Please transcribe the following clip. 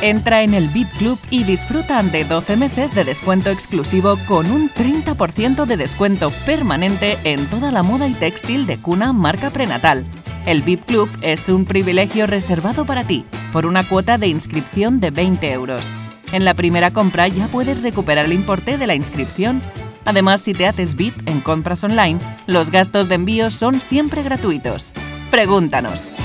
Entra en el VIP Club y disfruta de 12 meses de descuento exclusivo con un 30% de descuento permanente en toda la moda y textil de cuna marca prenatal. El VIP Club es un privilegio reservado para ti, por una cuota de inscripción de 20 euros. En la primera compra ya puedes recuperar el importe de la inscripción. Además, si te haces VIP en compras online, los gastos de envío son siempre gratuitos. Pregúntanos.